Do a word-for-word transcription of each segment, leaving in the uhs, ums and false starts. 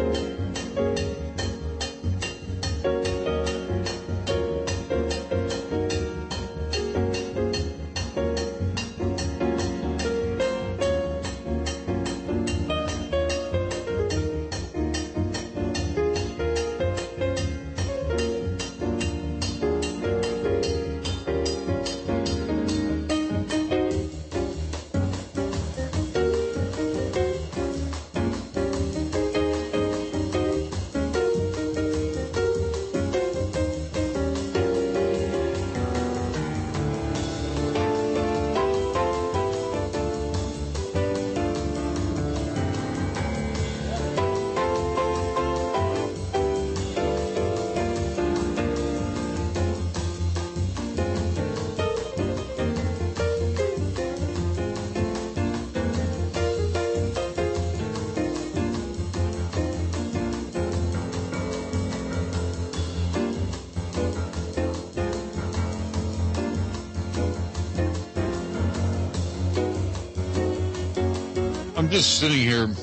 I'm just sitting here, and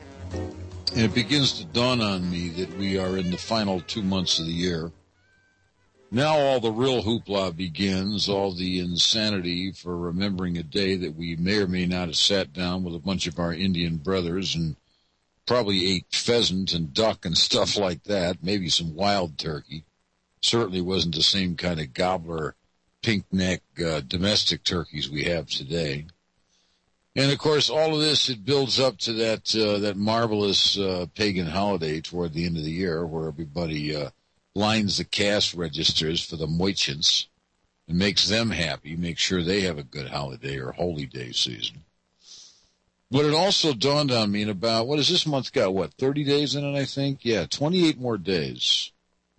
it begins to dawn on me that we are in the final two months of the year. Now all the real hoopla begins, all the insanity for remembering a day that we may or may not have sat down with a bunch of our Indian brothers and probably ate pheasant and duck and stuff like that, maybe some wild turkey. Certainly wasn't the same kind of gobbler, pink-neck uh, domestic turkeys we have today. And, of course, all of this, it builds up to that uh, that marvelous uh, pagan holiday toward the end of the year where everybody uh, lines the cash registers for the merchants and makes them happy, makes sure they have a good holiday or holy day season. But it also dawned on me in about, what has this month got, what, thirty days in it, I think? Yeah, twenty-eight more days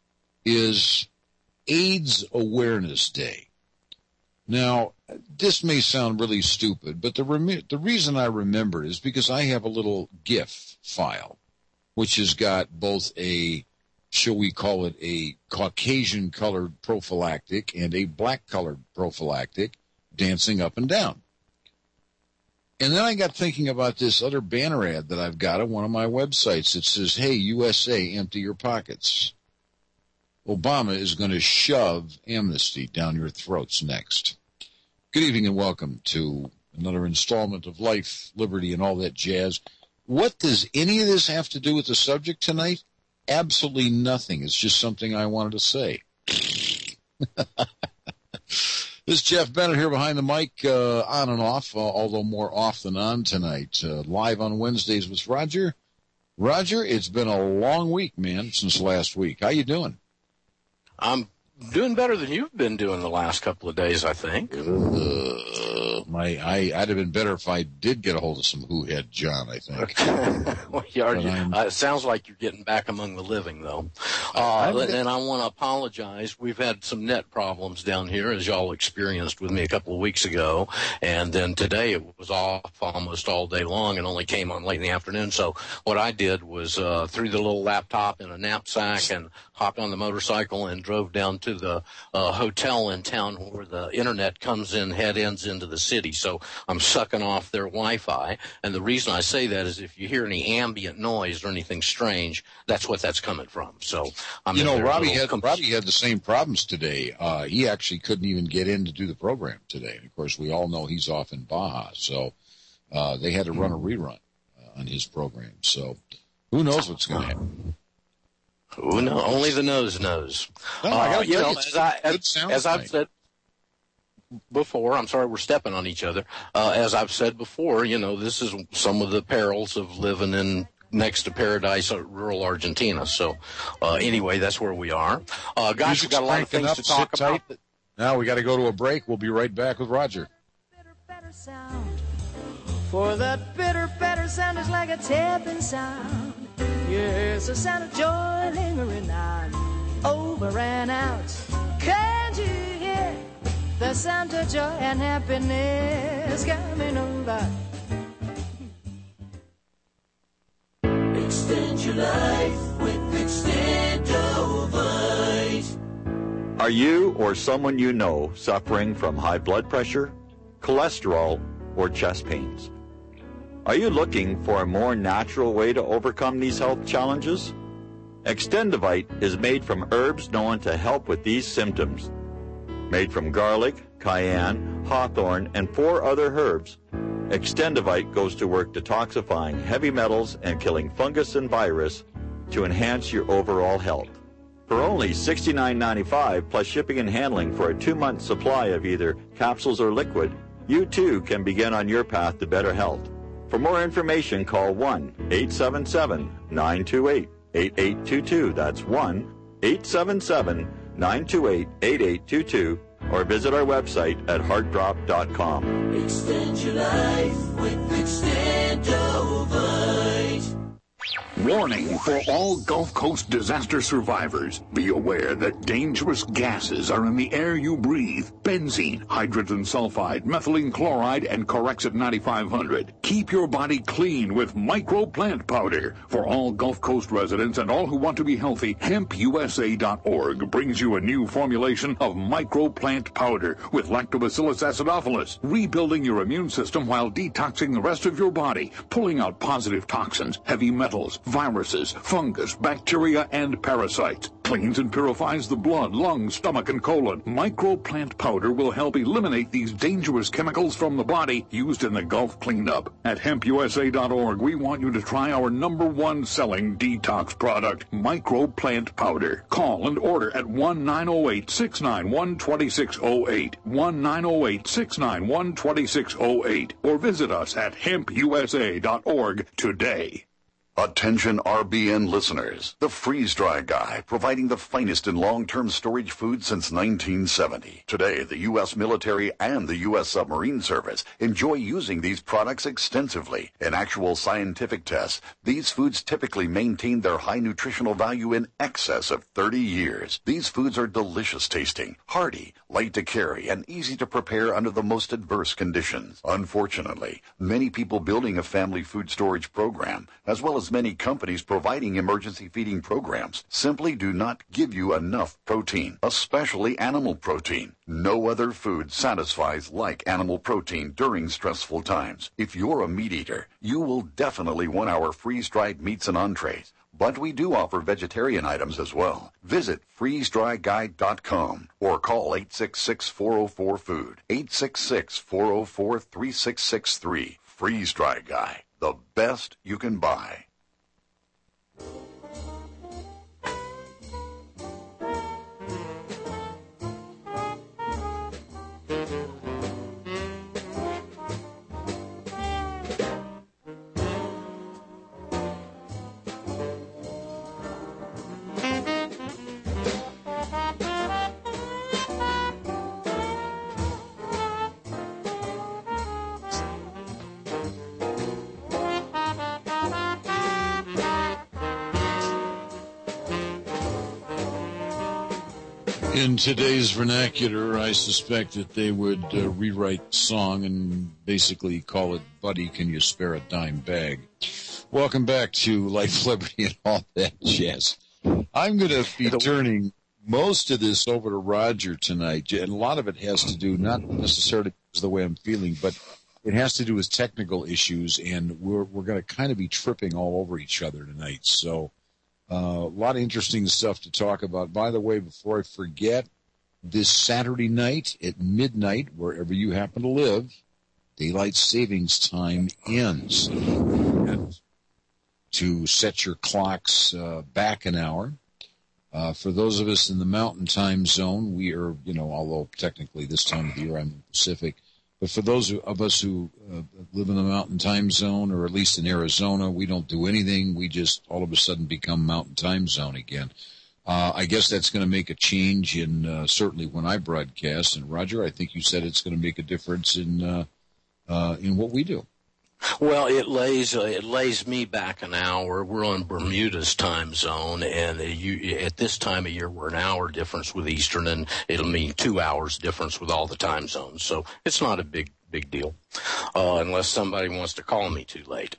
is AIDS Awareness Day. Now, this may sound really stupid, but the rem- the reason I remember it is because I have a little GIF file, which has got both a, shall we call it, a Caucasian-colored prophylactic and a black-colored prophylactic dancing up and down. And then I got thinking about this other banner ad that I've got on one of my websites that says, hey, U S A, empty your pockets. Obama is going to shove amnesty down your throats next. Good evening and welcome to another installment of Life, Liberty, and all that jazz. What does any of this have to do with the subject tonight? Absolutely nothing. It's just something I wanted to say. This is Jeff Bennett here behind the mic, uh, on and off, uh, although more off than on tonight. Uh, live on Wednesdays with Roger. Roger, it's been a long week, man, since last week. How you doing? I'm doing better than you've been doing the last couple of days, I think. Uh, my, I, I'd have been better if I did get a hold of some Who Had John, I think. Well, you are, uh, it sounds like you're getting back among the living, though. Uh, and I want to apologize. We've had some net problems down here, as y'all experienced with me a couple of weeks ago. And then today it was off almost all day long and only came on late in the afternoon. So what I did was uh, threw the little laptop in a knapsack and hopped on the motorcycle and drove down to the uh, hotel in town where the internet comes in, head ends into the city. So I'm sucking off their Wi-Fi. And the reason I say that is if you hear any ambient noise or anything strange, that's what that's coming from. So I'm you know, Robbie had comp- Robbie had the same problems today. Uh, he actually couldn't even get in to do the program today. And of course, we all know he's off in Baja, so uh, they had to run a rerun uh, on his program. So who knows what's going to happen? Who knows? Only the nose knows. No, I gotta uh, you know, it's as, I, as, as I've night. said before, I'm sorry we're stepping on each other. Uh, as I've said before, you know, this is some of the perils of living in next to paradise, uh, rural Argentina. So uh, anyway, that's where we are. Uh, guys, we've got a lot of things up, to talk about. Tight. Now we got to go to a break. We'll be right back with Roger. Bitter, better sound. For that bitter, better sound is like a tapping sound. Yes, the sound of joy lingering on, over and out. Can't you hear the sound of joy and happiness coming over? Extend your life with Extendovite. Are you or someone you know suffering from high blood pressure, cholesterol, or chest pains? Are you looking for a more natural way to overcome these health challenges? Extendivite is made from herbs known to help with these symptoms. Made from garlic, cayenne, hawthorn, and four other herbs, Extendivite goes to work detoxifying heavy metals and killing fungus and virus to enhance your overall health. For only sixty-nine ninety-five plus shipping and handling for a two-month supply of either capsules or liquid, you too can begin on your path to better health. For more information, call one eight seven seven, nine two eight, eight eight two two. That's one eight seven seven, nine two eight, eight eight two two, or visit our website at heart drop dot com. Extend your life with Extendovite. Warning for all Gulf Coast disaster survivors. Be aware that dangerous gases are in the air you breathe. Benzene, hydrogen sulfide, methylene chloride, and Corexit ninety-five hundred. Keep your body clean with Micro Plant Powder. For all Gulf Coast residents and all who want to be healthy, hemp U S A dot org brings you a new formulation of Micro Plant Powder with Lactobacillus acidophilus, rebuilding your immune system while detoxing the rest of your body, pulling out positive toxins, heavy metals, viruses, fungus, bacteria, and parasites. Cleans and purifies the blood, lungs, stomach, and colon. Micro Plant Powder will help eliminate these dangerous chemicals from the body used in the Gulf cleanup. At hemp U S A dot org, we want you to try our number one selling detox product, Micro Plant Powder. Call and order at one nine zero eight, six nine one, two six zero eight, one nine zero eight, six nine one, two six zero eight, or visit us at hemp U S A dot org today. Attention R B N listeners. The Freeze Dry Guy, providing the finest in long-term storage food since nineteen seventy. Today, the U S military and the U S submarine service enjoy using these products extensively. In actual scientific tests, these foods typically maintain their high nutritional value in excess of thirty years. These foods are delicious tasting, hearty, light to carry, and easy to prepare under the most adverse conditions. Unfortunately, many people building a family food storage program, as well as many companies providing emergency feeding programs, simply do not give you enough protein, especially animal protein. No other food satisfies like animal protein during stressful times. If you're a meat eater, you will definitely want our freeze-dried meats and entrees. But we do offer vegetarian items as well. Visit freeze dry guide dot com or call eight six six, four zero four, food, eight six six, four zero four, three six six three. Freeze Dry Guy, the best you can buy. In today's vernacular, I suspect that they would uh, rewrite the song and basically call it Buddy, Can You Spare a Dime Bag? Welcome back to Life, Liberty, and all that jazz. I'm going to be turning most of this over to Roger tonight, and a lot of it has to do not necessarily because of the way I'm feeling, but it has to do with technical issues, and we're we're going to kind of be tripping all over each other tonight. So uh, a lot of interesting stuff to talk about. By the way, before I forget, this Saturday night at midnight, wherever you happen to live, daylight savings time ends. And to set your clocks uh, back an hour. Uh, for those of us in the Mountain Time Zone, we are, you know, although technically this time of the year I'm in the Pacific, but for those of us who uh, live in the Mountain Time Zone, or at least in Arizona, we don't do anything. We just all of a sudden become Mountain Time Zone again. Uh, I guess that's going to make a change in uh, certainly when I broadcast. And Roger, I think you said it's going to make a difference in uh, uh, in what we do. Well, it lays uh, it lays me back an hour. We're on Bermuda's time zone, and uh, you, at this time of year, we're an hour difference with Eastern, and it'll mean two hours difference with all the time zones. So it's not a big big deal, uh, unless somebody wants to call me too late.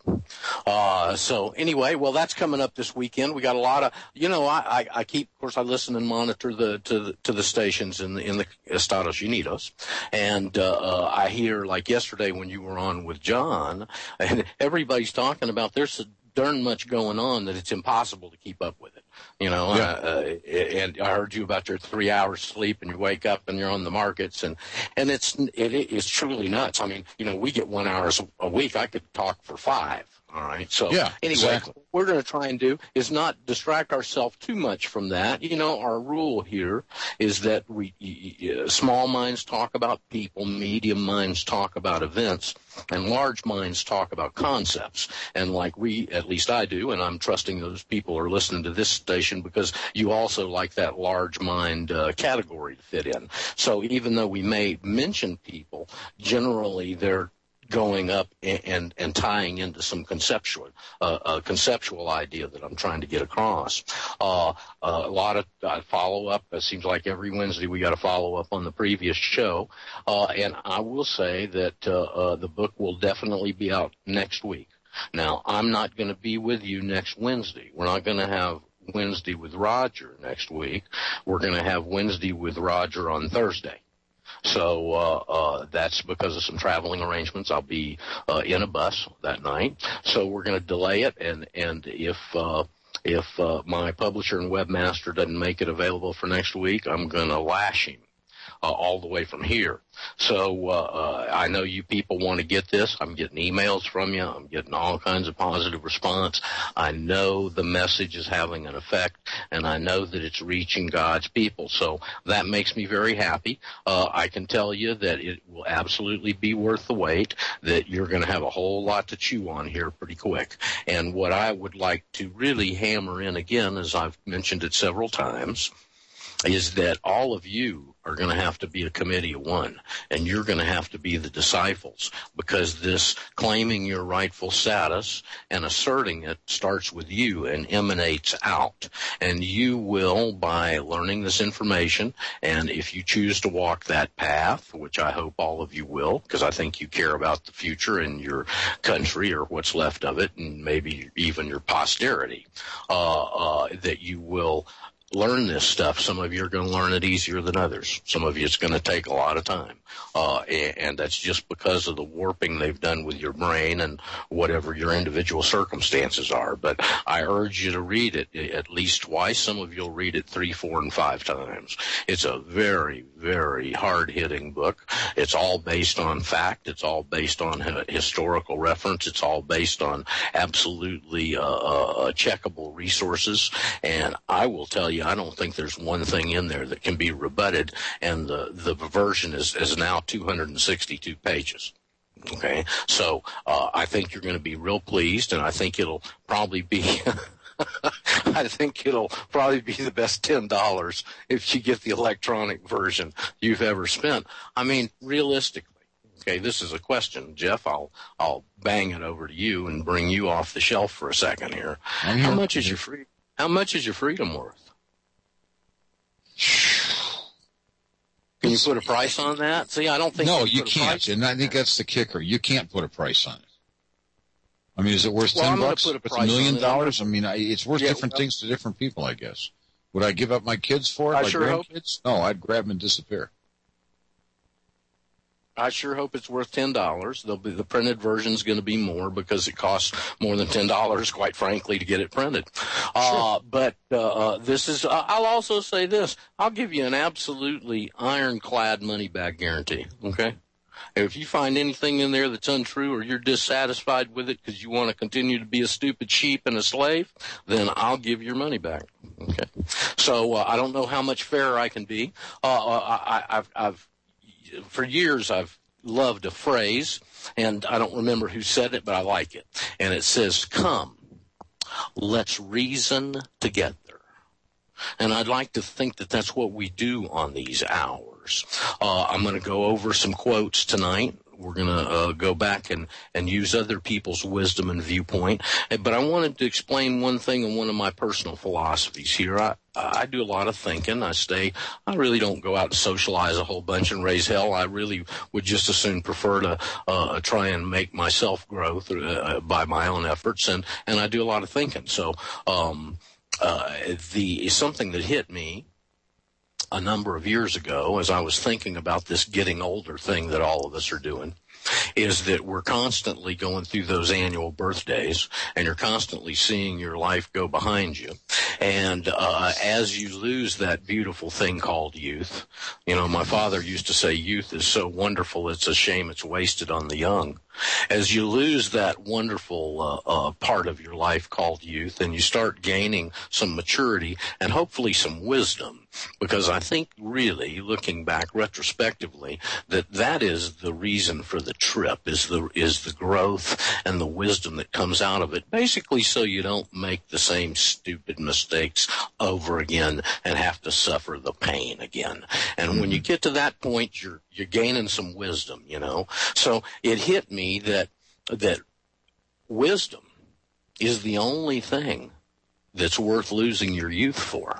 Uh, so anyway, well, that's coming up this weekend. We got a lot of, you know, I, I, I keep, of course, I listen and monitor the to the, to the stations in the in the Estados Unidos, and uh, uh, I hear, like yesterday when you were on with John, and everybody's talking about there's a darn much going on that it's impossible to keep up with it. You know, yeah. uh, and I heard you about your three hours sleep, and you wake up and you're on the markets, and and it's it, it's truly nuts. I mean, you know, we get one hour a week. I could talk for five. All right. So yeah, anyway, exactly. what we're going to try and do is not distract ourselves too much from that. You know, our rule here is that we uh, small minds talk about people, medium minds talk about events, and large minds talk about concepts. And like we, at least I do, and I'm trusting those people are listening to this station because you also like that large mind uh, category to fit in. So even though we may mention people, generally they're going up and, and, and tying into some conceptual, uh, uh, conceptual idea that I'm trying to get across. Uh, uh, a lot of uh, follow-up. It seems like every Wednesday we got to follow up on the previous show. Uh, and I will say that uh, uh, the book will definitely be out next week. Now, I'm not going to be with you next Wednesday. We're not going to have Wednesday with Roger next week. We're going to have Wednesday with Roger on Thursday. So uh, uh, that's because of some traveling arrangements. I'll be uh, in a bus that night. So we're going to delay it, and and if uh, if uh, my publisher and webmaster doesn't make it available for next week, I'm going to lash him uh, all the way from here. So uh, uh, I know you people want to get this. I'm getting emails from you. I'm getting all kinds of positive response. I know the message is having an effect, and I know that it's reaching God's people. So that makes me very happy. Uh, I can tell you that it will absolutely be worth the wait, that you're going to have a whole lot to chew on here pretty quick. And what I would like to really hammer in again, as I've mentioned it several times, is that all of you are going to have to be a committee of one, and you're going to have to be the disciples, because this claiming your rightful status and asserting it starts with you and emanates out. And you will, by learning this information, and if you choose to walk that path, which I hope all of you will, because I think you care about the future in your country or what's left of it, and maybe even your posterity, uh, uh, that you will learn this stuff. Some of you are going to learn it easier than others. Some of you it's going to take a lot of time. Uh, and, and that's just because of the warping they've done with your brain and whatever your individual circumstances are. But I urge you to read it at least twice. Some of you will read it three, four, and five times. It's a very, very hard-hitting book. It's all based on fact. It's all based on historical reference. It's all based on absolutely uh, uh, checkable resources. And I will tell you, I don't think there's one thing in there that can be rebutted, and the, the version is, is now two hundred sixty-two pages. Okay, so uh, I think you're going to be real pleased, and I think it'll probably be I think it'll probably be the best ten dollars if you get the electronic version you've ever spent. I mean, realistically. Okay, this is a question, Jeff. I'll I'll bang it over to you and bring you off the shelf for a second here. here. How much is your free? How much is your freedom worth? Can you put a price on that? See, I don't think no, you, you can't, and I think that's the kicker. You can't put a price on it. I mean, is it worth well, ten I'm bucks? Put a, it's a million dollars. I mean, I, it's worth yeah, different well, things to different people, I guess. Would I give up my kids for it? I my sure grandkids? hope. No, I'd grab them and disappear. I sure hope it's worth ten dollars. There'll be, the printed version is going to be more because it costs more than ten dollars, quite frankly, to get it printed. Sure. Uh, but uh, this is, uh, I'll also say this. I'll give you an absolutely ironclad money-back guarantee, okay? If you find anything in there that's untrue or you're dissatisfied with it because you want to continue to be a stupid sheep and a slave, then I'll give your money back, okay? So uh, I don't know how much fairer I can be. Uh, I, I've, I've For years, I've loved a phrase, and I don't remember who said it, but I like it. And it says, come, let's reason together. And I'd like to think that that's what we do on these hours. Uh, I'm going to go over some quotes tonight we're going to uh, go back and, and use other people's wisdom and viewpoint. But I wanted to explain one thing in one of my personal philosophies here. I, I do a lot of thinking. I stay, I really don't go out and socialize a whole bunch and raise hell. I really would just as soon prefer to uh, try and make myself grow through, uh, by my own efforts. And, and I do a lot of thinking. So um, uh, the something that hit me a number of years ago as I was thinking about this getting older thing that all of us are doing is that we're constantly going through those annual birthdays, and you're constantly seeing your life go behind you. And uh, as you lose that beautiful thing called youth, you know, my father used to say youth is so wonderful, it's a shame it's wasted on the young. As you lose that wonderful uh, uh, part of your life called youth, and you start gaining some maturity and hopefully some wisdom, because I think really, looking back retrospectively, that that is the reason for the trip, is the is the growth and the wisdom that comes out of it, basically so you don't make the same stupid mistakes over again and have to suffer the pain again. And mm-hmm. when you get to that point, you're you're gaining some wisdom, you know. So it hit me that that wisdom is the only thing that's worth losing your youth for.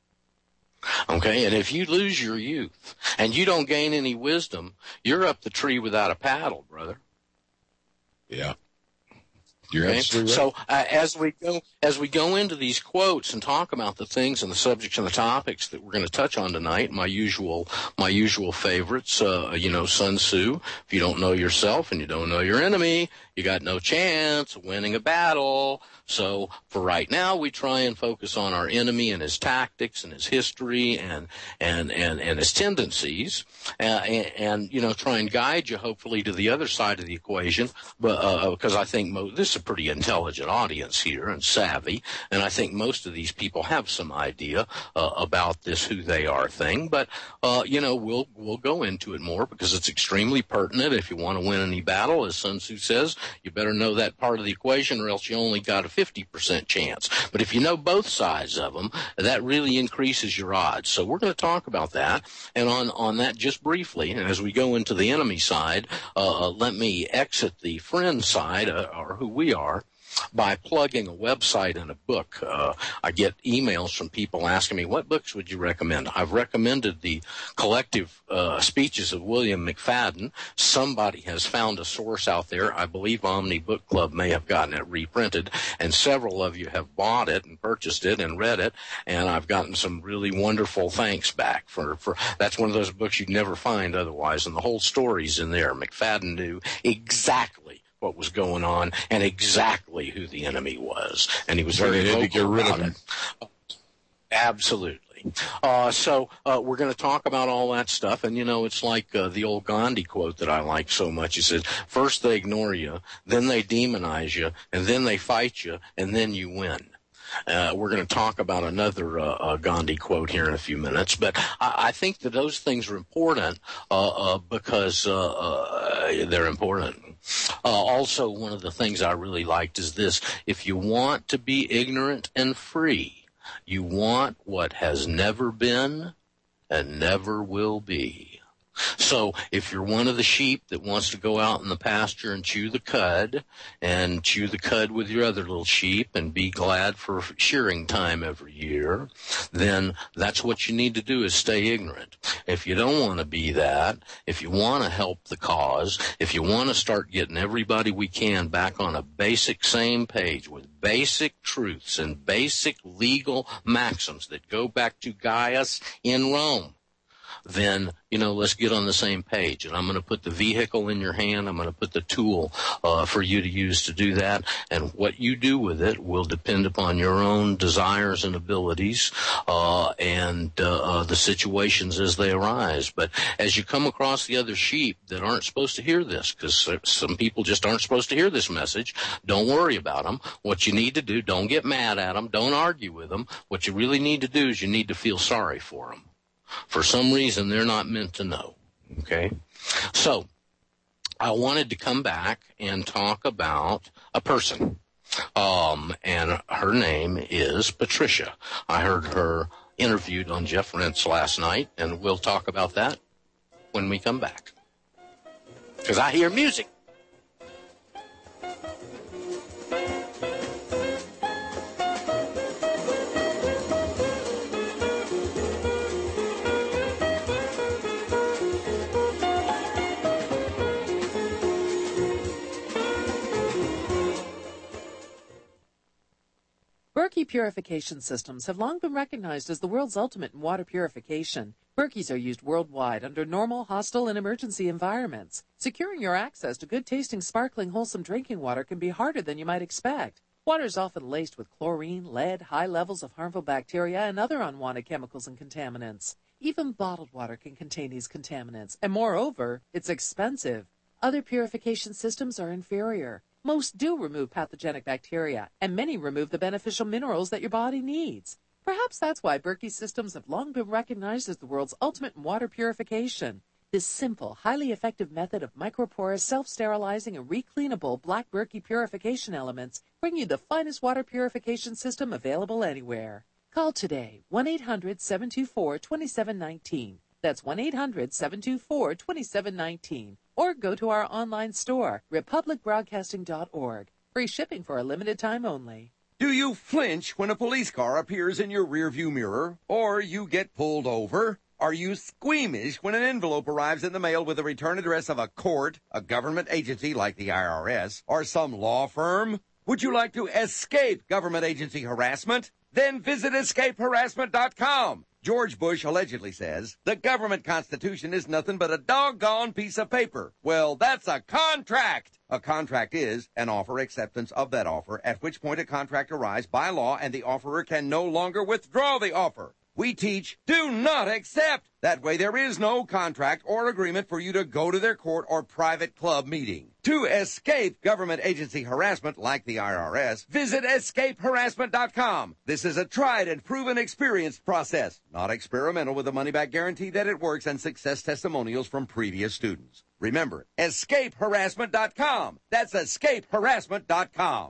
Okay, and if you lose your youth and you don't gain any wisdom, you're up the tree without a paddle, brother. Yeah. You're okay? absolutely right. So uh, as we go as we go into these quotes and talk about the things and the subjects and the topics that we're going to touch on tonight, my usual my usual favorites, uh, you know, Sun Tzu. If you don't know yourself and you don't know your enemy, you got no chance of winning a battle. So for right now, we try and focus on our enemy and his tactics and his history and and and, and his tendencies, uh, and, and you know, try and guide you hopefully to the other side of the equation. But uh, because I think mo- this is a pretty intelligent audience here and savvy, and I think most of these people have some idea uh, about this who they are thing. But uh, you know, we'll we'll go into it more because it's extremely pertinent. If you want to win any battle, as Sun Tzu says, you better know that part of the equation, or else you only got a fifty percent chance. But if you know both sides of them, that really increases your odds. So we're going to talk about that. And on, on that just briefly, and as we go into the enemy side, uh, let me exit the friend side, uh, or who we are, by plugging a website and a book. Uh, I get emails from people asking me, what books would you recommend? I've recommended the collective uh, speeches of William McFadden. Somebody has found a source out there. I believe Omni Book Club may have gotten it reprinted, and several of you have bought it and purchased it and read it, and I've gotten some really wonderful thanks back for, for that's one of those books you'd never find otherwise, and the whole story's in there. McFadden knew exactly what was going on and exactly who the enemy was, and he was very vocal to get rid of him. Absolutely. Uh, so uh, we're going to talk about all that stuff, and you know, it's like uh, the old Gandhi quote that I like so much. He says, first they ignore you, then they demonize you, and then they fight you, and then you win. Uh, we're going to talk about another uh, uh, Gandhi quote here in a few minutes, but I, I think that those things are important uh, uh, because uh, uh, they're important. Uh, also, one of the things I really liked is this: if you want to be ignorant and free, you want what has never been and never will be. So if you're one of the sheep that wants to go out in the pasture and chew the cud and chew the cud with your other little sheep and be glad for shearing time every year, then that's what you need to do, is stay ignorant. If you don't want to be that, if you want to help the cause, if you want to start getting everybody we can back on a basic same page with basic truths and basic legal maxims that go back to Gaius in Rome, then, you know, let's get on the same page. And I'm going to put the vehicle in your hand. I'm going to put the tool uh, for you to use to do that. And what you do with it will depend upon your own desires and abilities uh, and uh, uh, the situations as they arise. But as you come across the other sheep that aren't supposed to hear this, because some people just aren't supposed to hear this message, don't worry about them. What you need to do, don't get mad at them. Don't argue with them. What you really need to do is you need to feel sorry for them. For some reason, they're not meant to know, okay? So I wanted to come back and talk about a person, um, and her name is Patricia. I heard her interviewed on Jeff Rentz last night, and we'll talk about that when we come back. Because I hear music. Berkey purification systems have long been recognized as the world's ultimate in water purification. Berkeys are used worldwide under normal, hostile, and emergency environments. Securing your access to good-tasting, sparkling, wholesome drinking water can be harder than you might expect. Water is often laced with chlorine, lead, high levels of harmful bacteria, and other unwanted chemicals and contaminants. Even bottled water can contain these contaminants, and moreover, it's expensive. Other purification systems are inferior. Most do remove pathogenic bacteria, and many remove the beneficial minerals that your body needs. Perhaps that's why Berkey systems have long been recognized as the world's ultimate in water purification. This simple, highly effective method of microporous, self-sterilizing, and recleanable black Berkey purification elements bring you the finest water purification system available anywhere. Call today, one eight hundred, seven two four, two seven one nine. That's one eight hundred, seven two four, two seven one nine. Or go to our online store, republic broadcasting dot org. Free shipping for a limited time only. Do you flinch when a police car appears in your rearview mirror, or you get pulled over? Are you squeamish when an envelope arrives in the mail with the return address of a court, a government agency like the I R S, or some law firm? Would you like to escape government agency harassment? Then visit escape harassment dot com. George Bush allegedly says, the government constitution is nothing but a doggone piece of paper. Well, that's a contract. A contract is an offer acceptance of that offer, at which point a contract arrives by law and the offerer can no longer withdraw the offer. We teach, do not accept. That way there is no contract or agreement for you to go to their court or private club meeting. To escape government agency harassment like the I R S, visit escape harassment dot com. This is a tried and proven experienced process, not experimental, with a money-back guarantee that it works and success testimonials from previous students. Remember, escape harassment dot com. That's escape harassment dot com.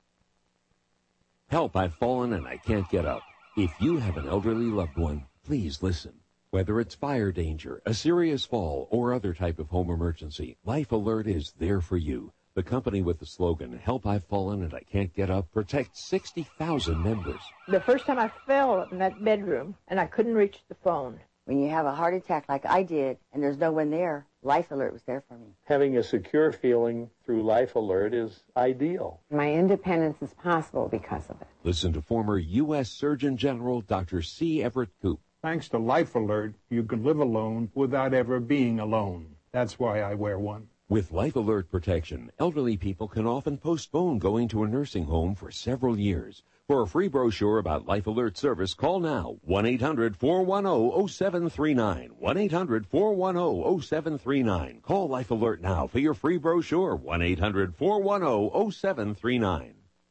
Help, I've fallen and I can't get up. If you have an elderly loved one, please listen. Whether it's fire danger, a serious fall, or other type of home emergency, Life Alert is there for you. The company with the slogan, Help, I've Fallen and I Can't Get Up, protects sixty thousand members. The first time I fell in that bedroom and I couldn't reach the phone. When you have a heart attack like I did and there's no one there, Life Alert was there for me. Having a secure feeling through Life Alert is ideal. My independence is possible because of it. Listen to former U S Surgeon General Doctor C. Everett Koop. Thanks to Life Alert, you can live alone without ever being alone. That's why I wear one. With Life Alert protection, elderly people can often postpone going to a nursing home for several years. For a free brochure about Life Alert service, call now, one eight hundred, four one zero, zero seven three nine, one eight hundred, four one zero, zero seven three nine. Call Life Alert now for your free brochure, one eight hundred, four one zero, zero seven three nine.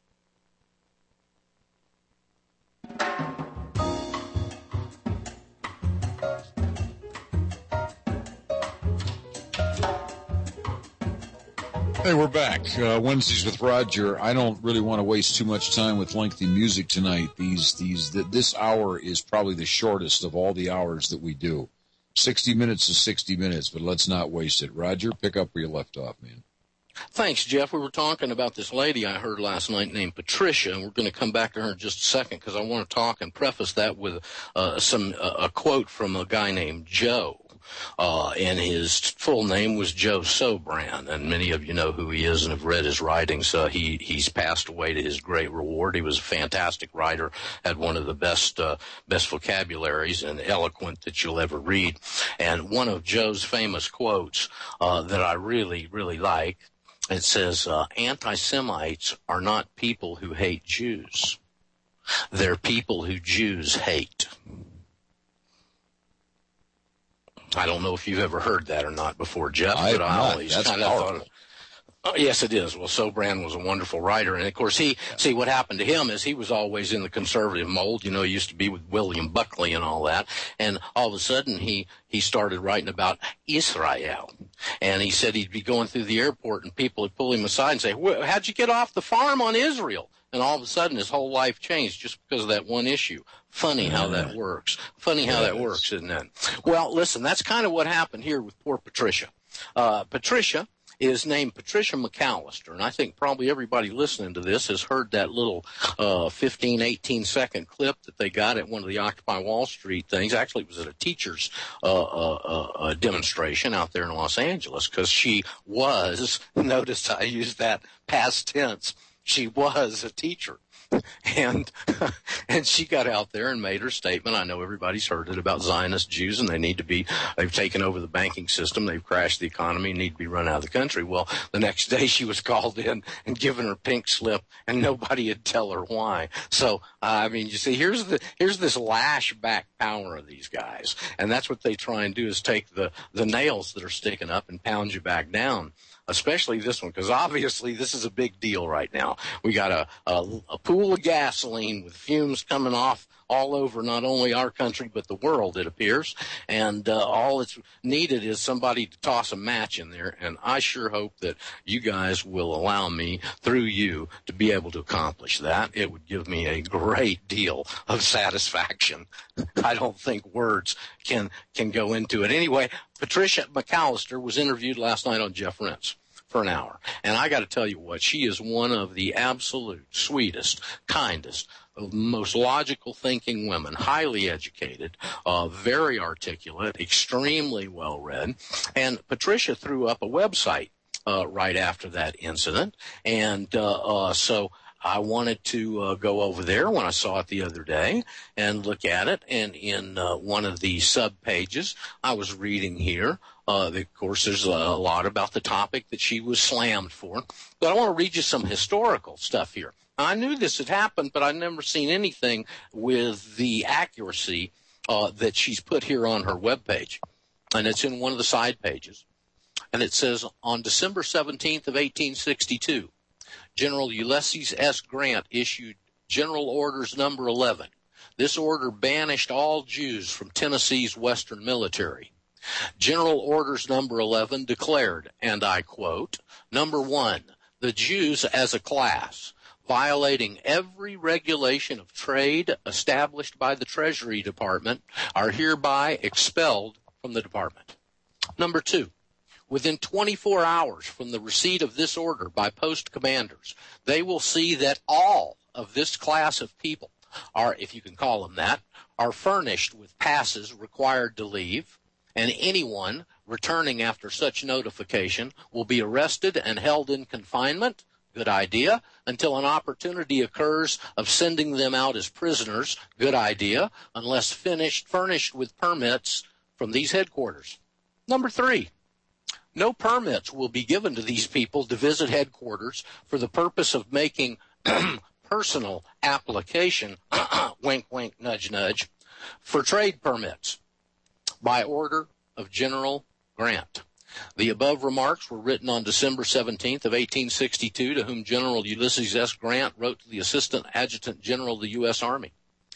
Hey, we're back. Uh, Wednesdays with Roger. I don't really want to waste too much time with lengthy music tonight. These, these, th- this hour is probably the shortest of all the hours that we do. sixty minutes is sixty minutes, but let's not waste it. Roger, pick up where you left off, man. Thanks, Jeff. We were talking about this lady I heard last night named Patricia, and we're going to come back to her in just a second because I want to talk and preface that with uh, some uh, a quote from a guy named Joe. Uh, and his full name was Joe Sobran, and many of you know who he is and have read his writings. Uh, he, he's passed away to his great reward. He was a fantastic writer, had one of the best, uh, best vocabularies and eloquent that you'll ever read. And one of Joe's famous quotes, uh, that I really, really like, it says, uh, anti-Semites are not people who hate Jews. They're people who Jews hate. I don't know if you've ever heard that or not before, Jeff, I but I not. always That's kind of powerful. thought, oh, yes, it is. Well, Sobran was a wonderful writer. And, of course, he, yeah. see, what happened to him is he was always in the conservative mold. You know, he used to be with William Buckley and all that. And all of a sudden, he, he started writing about Israel. And he said he'd be going through the airport and people would pull him aside and say, how'd you get off the farm on Israel? And all of a sudden, his whole life changed just because of that one issue. Funny how that works. Funny how that works, isn't it? Well, listen, that's kind of what happened here with poor Patricia. uh, Patricia is named Patricia McAllister, and I think probably everybody listening to this has heard that little uh, fifteen, eighteen-second clip that they got at one of the Occupy Wall Street things. Actually, it was at a teacher's uh, uh, uh, demonstration out there in Los Angeles, because she was, notice I used that past tense, she was a teacher. And and she got out there and made her statement. I know everybody's heard it about Zionist Jews, and they need to be, they've taken over the banking system, they've crashed the economy, need to be run out of the country. Well, the next day she was called in and given her pink slip, and nobody would tell her why. So, uh, I mean, you see, here's the here's this lash back power of these guys, and that's what they try and do, is take the, the nails that are sticking up and pound you back down. Especially this one, because obviously this is a big deal right now. We got a, a, a pool of gasoline with fumes coming off all over not only our country but the world, it appears. And uh, all that's needed is somebody to toss a match in there. And I sure hope that you guys will allow me, through you, to be able to accomplish that. It would give me a great deal of satisfaction. I don't think words can can go into it. Anyway, Patricia McAllister was interviewed last night on Jeff Rense for an hour. And I got to tell you what, she is one of the absolute sweetest, kindest, most logical thinking women, highly educated, uh, very articulate, extremely well read. And Patricia threw up a website uh, right after that incident. And uh, uh, so I wanted to uh, go over there when I saw it the other day and look at it. And in uh, one of the sub-pages, I was reading here, uh, of course, there's a lot about the topic that she was slammed for. But I want to read you some historical stuff here. I knew this had happened, but I'd never seen anything with the accuracy uh, that she's put here on her webpage. And it's in one of the side pages. And it says, on December seventeenth of eighteen sixty-two, General Ulysses S. Grant issued General Orders Number eleven. This order banished all Jews from Tennessee's Western military. General Orders Number eleven declared, and I quote, Number one, the Jews as a class, violating every regulation of trade established by the Treasury Department, are hereby expelled from the department. Number two, within twenty-four hours from the receipt of this order by post commanders, they will see that all of this class of people are, if you can call them that, are furnished with passes required to leave, and anyone returning after such notification will be arrested and held in confinement, good idea, until an opportunity occurs of sending them out as prisoners, good idea, unless finished, furnished with permits from these headquarters. Number three, no permits will be given to these people to visit headquarters for the purpose of making personal application, wink, wink, nudge, nudge, for trade permits by order of General Grant. The above remarks were written on December seventeenth of eighteen sixty-two, to whom General Ulysses S. Grant wrote to the Assistant Adjutant General of the U S. Army.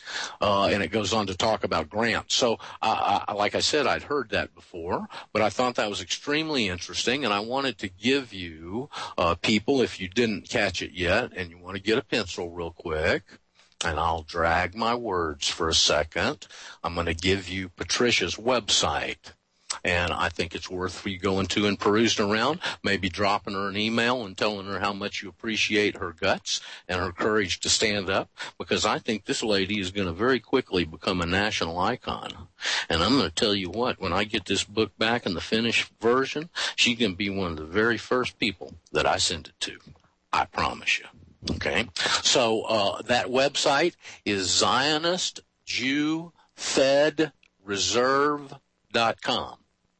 Uh, and it goes on to talk about Grant. So, uh, I, like I said, I'd heard that before, but I thought that was extremely interesting, and I wanted to give you, uh, people, if you didn't catch it yet, and you want to get a pencil real quick, and I'll drag my words for a second, I'm going to give you Patricia's website. And I think it's worth for you going to and perusing around, maybe dropping her an email and telling her how much you appreciate her guts and her courage to stand up, because I think this lady is going to very quickly become a national icon. And I'm going to tell you what, when I get this book back in the finished version, she's going to be one of the very first people that I send it to. I promise you. Okay? So uh, that website is Zionist Jew Fed Reserve dot com.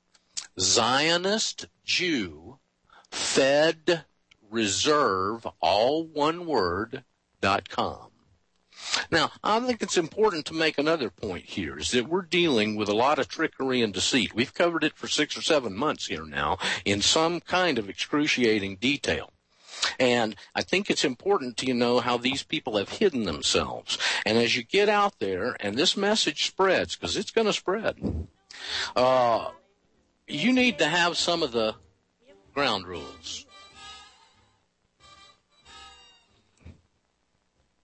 Zionist Jew Fed Reserve, all one word, dot com. Now, I think it's important to make another point here, is that we're dealing with a lot of trickery and deceit. We've covered it for six or seven months here now in some kind of excruciating detail. And I think it's important to know how these people have hidden themselves. And as you get out there and this message spreads, because it's going to spread, uh, you need to have some of the ground rules.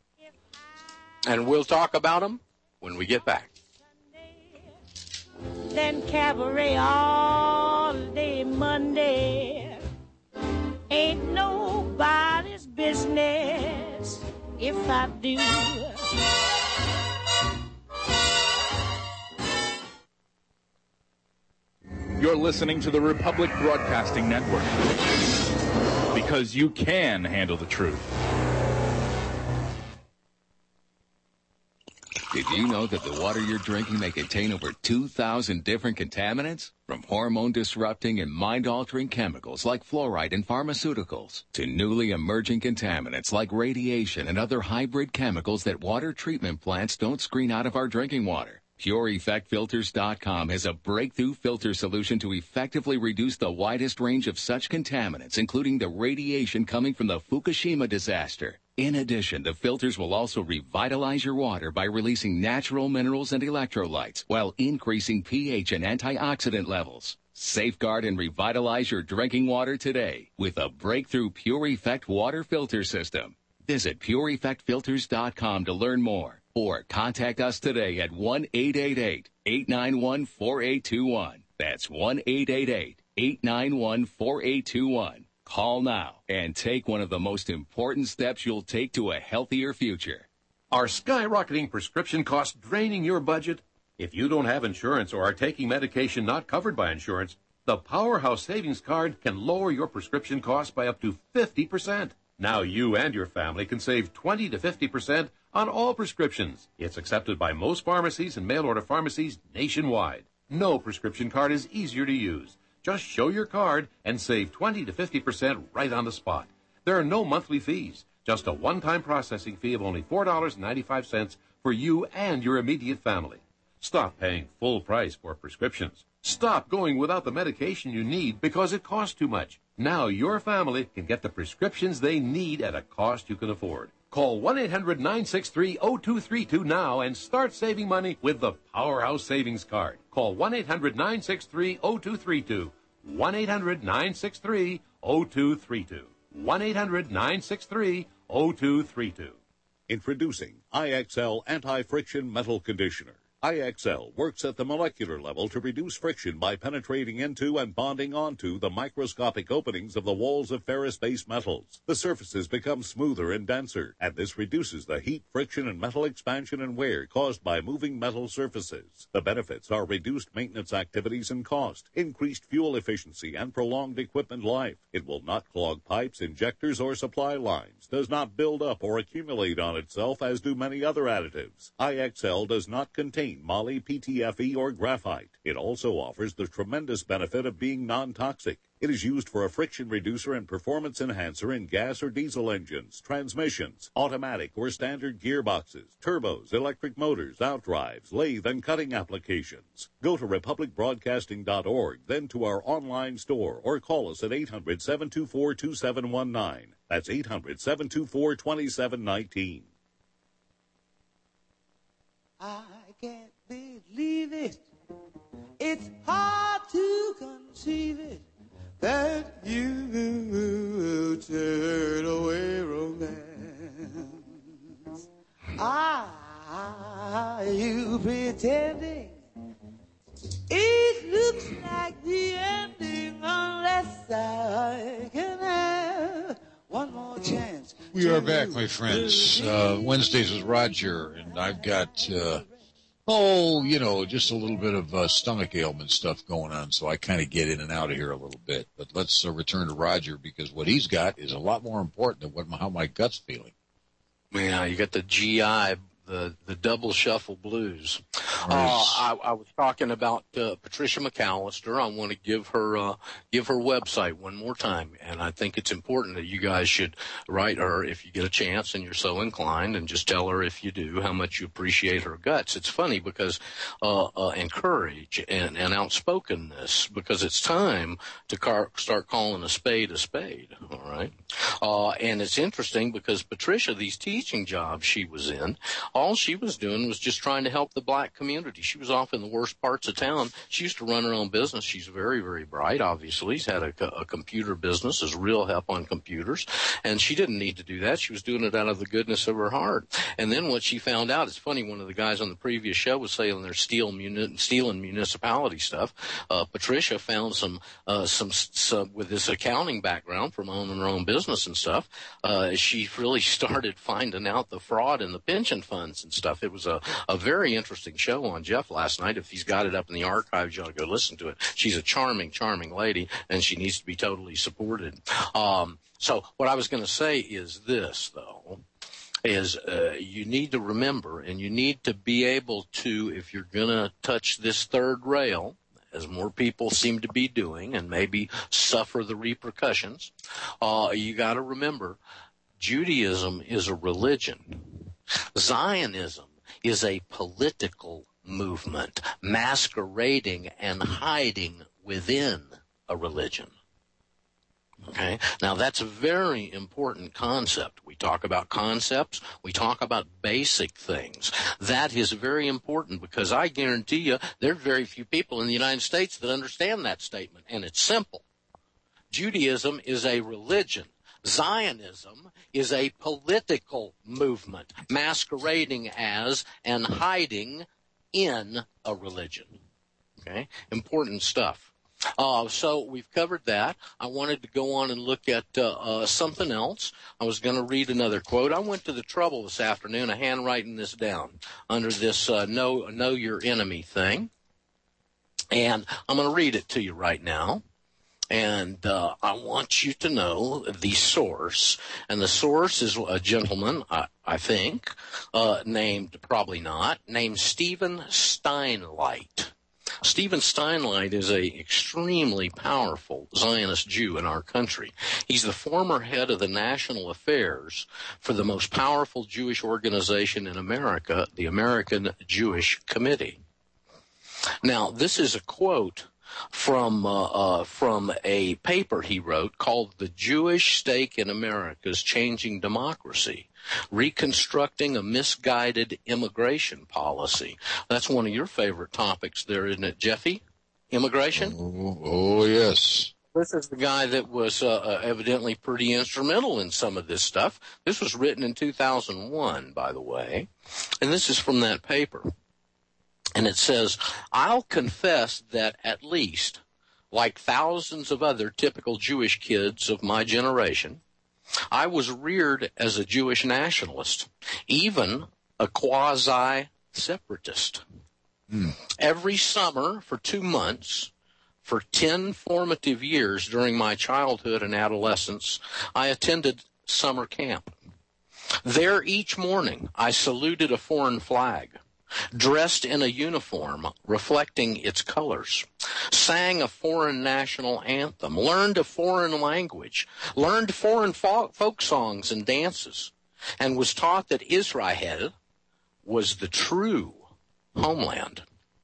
And we'll talk about them when we get back. than cabaret all day Monday. Ain't nobody's business if I do. You're listening to the Republic Broadcasting Network, because you can handle the truth. Did you know that the water you're drinking may contain over two thousand different contaminants? From hormone-disrupting and mind-altering chemicals like fluoride and pharmaceuticals to newly emerging contaminants like radiation and other hybrid chemicals that water treatment plants don't screen out of our drinking water. Pure Effect Filters dot com has a breakthrough filter solution to effectively reduce the widest range of such contaminants, including the radiation coming from the Fukushima disaster. In addition, the filters will also revitalize your water by releasing natural minerals and electrolytes while increasing pH and antioxidant levels. Safeguard and revitalize your drinking water today with a breakthrough Pure Effect water filter system. Visit Pure Effect Filters dot com to learn more, or contact us today at one eight eight eight, eight nine one, four eight two one. That's one eight eight eight, eight nine one, four eight two one. Call now and take one of the most important steps you'll take to a healthier future. Are skyrocketing prescription costs draining your budget? If you don't have insurance or are taking medication not covered by insurance, the Powerhouse Savings Card can lower your prescription costs by up to fifty percent. Now you and your family can save twenty to fifty percent on all prescriptions. It's accepted by most pharmacies and mail-order pharmacies nationwide. No prescription card is easier to use. Just show your card and save twenty to fifty percent right on the spot. There are no monthly fees, just a one-time processing fee of only four dollars and ninety-five cents for you and your immediate family. Stop paying full price for prescriptions. Stop going without the medication you need because it costs too much. Now your family can get the prescriptions they need at a cost you can afford. Call one eight hundred, nine six three, zero two three two now and start saving money with the Powerhouse Savings Card. Call one eight hundred, nine six three, zero two three two. one eight hundred, nine six three, zero two three two. one eight hundred, nine six three, zero two three two. Introducing I X L Anti-Friction Metal Conditioner. I X L works at the molecular level to reduce friction by penetrating into and bonding onto the microscopic openings of the walls of ferrous-based metals. The surfaces become smoother and denser, and this reduces the heat, friction, and metal expansion and wear caused by moving metal surfaces. The benefits are reduced maintenance activities and cost, increased fuel efficiency, and prolonged equipment life. It will not clog pipes, injectors, or supply lines, does not build up or accumulate on itself as do many other additives. I X L does not contain moly, P T F E, or graphite. It also offers the tremendous benefit of being non-toxic. It is used for a friction reducer and performance enhancer in gas or diesel engines, transmissions, automatic or standard gearboxes, turbos, electric motors, outdrives, lathe, and cutting applications. Go to republic broadcasting dot org, then to our online store, or call us at eight hundred, seven two four, two seven one nine. That's eight hundred, seven two four, two seven one nine. I can't believe it. It's hard to conceive it that you will turn away romance. Are you pretending? It looks like the ending unless I can have one more chance. We are back, my friends. Uh, Wednesdays with Roger, and I've got, uh, oh, you know, just a little bit of uh, stomach ailment stuff going on, so I kind of get in and out of here a little bit. But let's uh, return to Roger, because what he's got is a lot more important than what how my gut's feeling. Yeah, you got the G I, the the double shuffle blues. Uh, I, I was talking about uh, Patricia McAllister. I want to give her uh, give her website one more time, and I think it's important that you guys should write her if you get a chance and you're so inclined, and just tell her if you do how much you appreciate her guts. It's funny because uh, uh, and courage and, and outspokenness, because it's time to car- start calling a spade a spade. All right, uh, and it's interesting because Patricia, these teaching jobs she was in, all she was doing was just trying to help the black community. community. She was off in the worst parts of town. She used to run her own business. She's very, very bright, obviously. She's had a, a computer business, is real help on computers. And she didn't need to do that. She was doing it out of the goodness of her heart. And then what she found out, it's funny, one of the guys on the previous show was saying they're steel, muni- steel and municipality stuff. Uh, Patricia found some, uh, some, some, with this accounting background from owning her own business and stuff, uh, she really started finding out the fraud in the pension funds and stuff. It was a, a very interesting show on Jeff last night. If he's got it up in the archives, you ought to go listen to it. She's a charming, charming lady, and she needs to be totally supported. Um, so what I was going to say is this, though, is uh, you need to remember, and you need to be able to, if you're going to touch this third rail, as more people seem to be doing, and maybe suffer the repercussions, uh, you got to remember, Judaism is a religion. Zionism is a political movement masquerading and hiding within a religion. Okay? Now, that's a very important concept. We talk about concepts. We talk about basic things. That is very important because I guarantee you there are very few people in the United States that understand that statement, and it's simple. Judaism is a religion. Zionism is a political movement masquerading as and hiding in a religion. Okay? Important stuff. Uh, so we've covered that. I wanted to go on and look at uh, uh, something else. I was going to read another quote. I went to the trouble this afternoon of handwriting this down under this uh, know, know your enemy thing. And I'm going to read it to you right now. And uh, I want you to know the source. And the source is a gentleman, I, I think, uh, named, probably not, named Stephen Steinlight. Stephen Steinlight is a extremely powerful Zionist Jew in our country. He's the former head of the national affairs for the most powerful Jewish organization in America, the American Jewish Committee. Now, this is a quote from uh, uh, from a paper he wrote called The Jewish Stake in America's Changing Democracy, Reconstructing a Misguided Immigration Policy. That's one of your favorite topics there, isn't it, Jeffy? Immigration? Oh, oh yes. This is the guy that was uh, evidently pretty instrumental in some of this stuff. This was written in two thousand one, by the way, and this is from that paper. And it says, I'll confess that at least, like thousands of other typical Jewish kids of my generation, I was reared as a Jewish nationalist, even a quasi-separatist. Hmm. Every summer for two months, for ten formative years during my childhood and adolescence, I attended summer camp. There each morning, I saluted a foreign flag, dressed in a uniform reflecting its colors, sang a foreign national anthem, learned a foreign language, learned foreign fo- folk songs and dances, and was taught that Israel was the true homeland.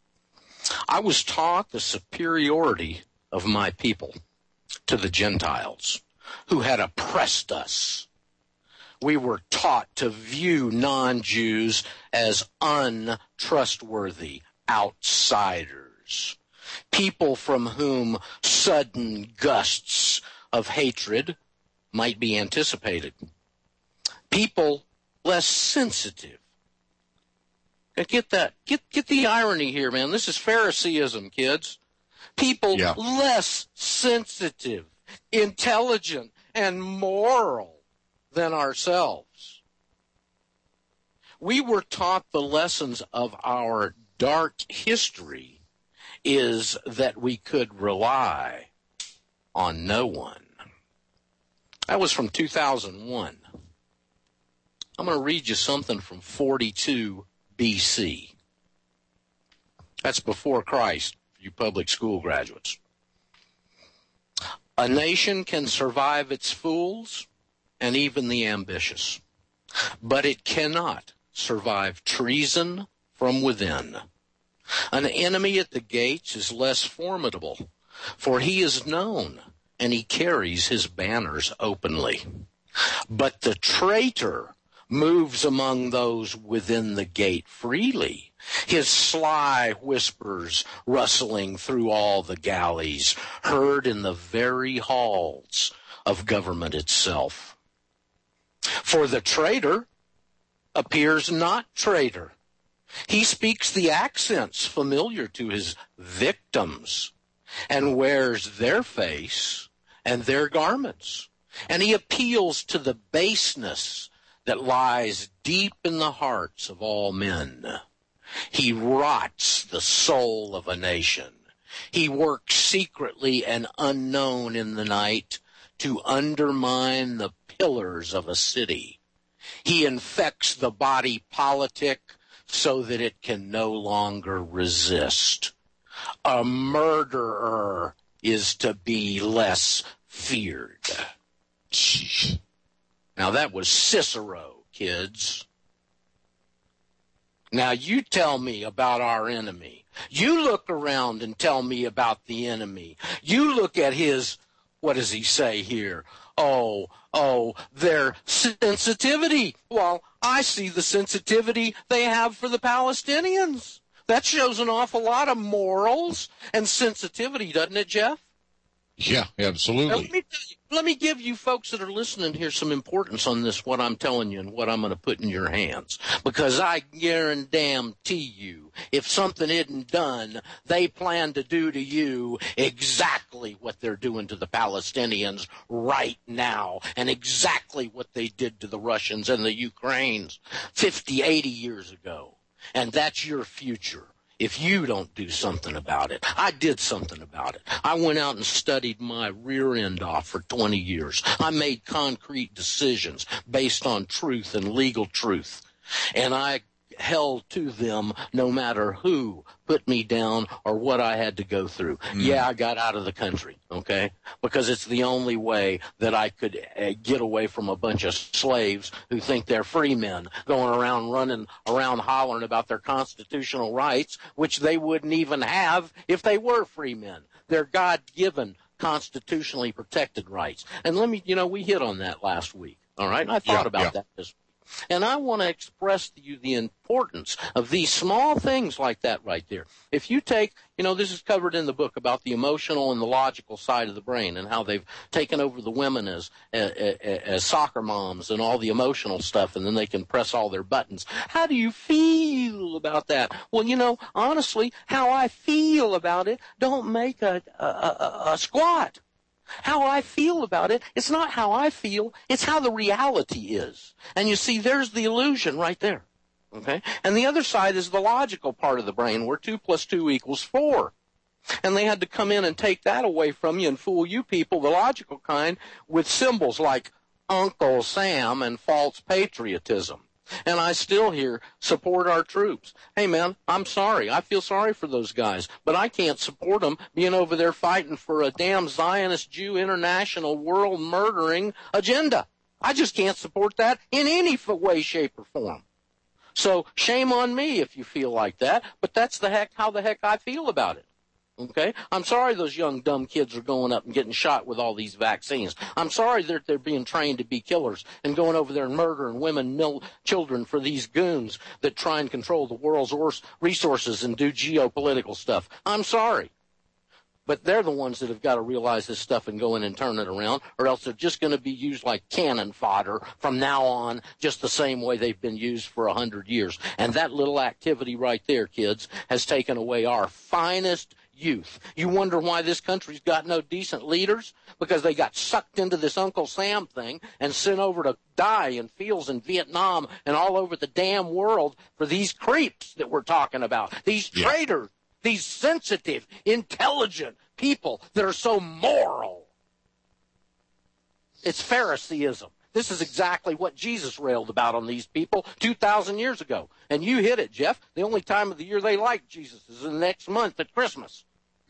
I was taught the superiority of my people to the Gentiles who had oppressed us. We were taught to view non-Jews as untrustworthy outsiders, people from whom sudden gusts of hatred might be anticipated, people less sensitive. Get that, get get the irony here, man. This is Phariseeism, kids. People yeah. less sensitive, intelligent, and moral than ourselves. We were taught the lessons of our dark history is that we could rely on no one. That was from two thousand one. I'm going to read you something from forty-two B C. That's before Christ, you public school graduates. A nation can survive its fools and even the ambitious, but it cannot survive treason from within. An enemy at the gates is less formidable, for he is known and he carries his banners openly. But the traitor moves among those within the gate freely, his sly whispers rustling through all the galleys, heard in the very halls of government itself. For the traitor appears not traitor. He speaks the accents familiar to his victims and wears their face and their garments. And he appeals to the baseness that lies deep in the hearts of all men. He rots the soul of a nation. He works secretly and unknown in the night to undermine the pillars of a city. He infects the body politic so that it can no longer resist. A murderer is to be less feared. Now that was Cicero, kids. Now you tell me about our enemy. You look around and tell me about the enemy. You look at his, what does he say here? Oh, oh, their sensitivity. Well, I see the sensitivity they have for the Palestinians. That shows an awful lot of morals and sensitivity, doesn't it, Jeff? Yeah, absolutely. Now, let me tell you, let me give you folks that are listening here some importance on this, what I'm telling you and what I'm going to put in your hands. Because I guarantee you, if something isn't done, they plan to do to you exactly what they're doing to the Palestinians right now, and exactly what they did to the Russians and the Ukrainians fifty, eighty years ago. And that's your future. If you don't do something about it. I did something about it. I went out and studied my rear end off for twenty years. I made concrete decisions based on truth and legal truth. And I held to them no matter who put me down or what I had to go through. Mm. Yeah, I got out of the country, okay? Because it's the only way that I could uh, get away from a bunch of slaves who think they're free men going around running around hollering about their constitutional rights, which they wouldn't even have if they were free men. They're God-given, constitutionally protected rights. And let me, you know, we hit on that last week, all right? And I thought yeah, about yeah. that this week. And I want to express to you the importance of these small things like that right there. If you take, you know, this is covered in the book about the emotional and the logical side of the brain and how they've taken over the women as, as, as soccer moms and all the emotional stuff, and then they can press all their buttons. How do you feel about that? Well, you know, honestly, how I feel about it don't make a, a, a, a squat. How I feel about it, it's not how I feel, it's how the reality is. And you see, there's the illusion right there. Okay? And the other side is the logical part of the brain, where two plus two equals four. And they had to come in and take that away from you and fool you people, the logical kind, with symbols like Uncle Sam and false patriotism. And I still hear, support our troops. Hey, man, I'm sorry. I feel sorry for those guys. But I can't support them being over there fighting for a damn Zionist Jew international world murdering agenda. I just can't support that in any way, shape, or form. So shame on me if you feel like that. But that's the heck how the heck I feel about it. Okay? I'm sorry those young, dumb kids are going up and getting shot with all these vaccines. I'm sorry that they're being trained to be killers and going over there and murdering women, mil- children for these goons that try and control the world's resources and do geopolitical stuff. I'm sorry. But they're the ones that have got to realize this stuff and go in and turn it around, or else they're just going to be used like cannon fodder from now on, just the same way they've been used for a hundred years. And that little activity right there, kids, has taken away our finest youth. You wonder why this country's got no decent leaders? Because they got sucked into this Uncle Sam thing and sent over to die in fields in Vietnam and all over the damn world for these creeps that we're talking about. These yeah. traitors, these sensitive, intelligent people that are so moral. It's Phariseeism. This is exactly what Jesus railed about on these people two thousand years ago. And you hit it, Jeff. The only time of the year they like Jesus is the next month at Christmas.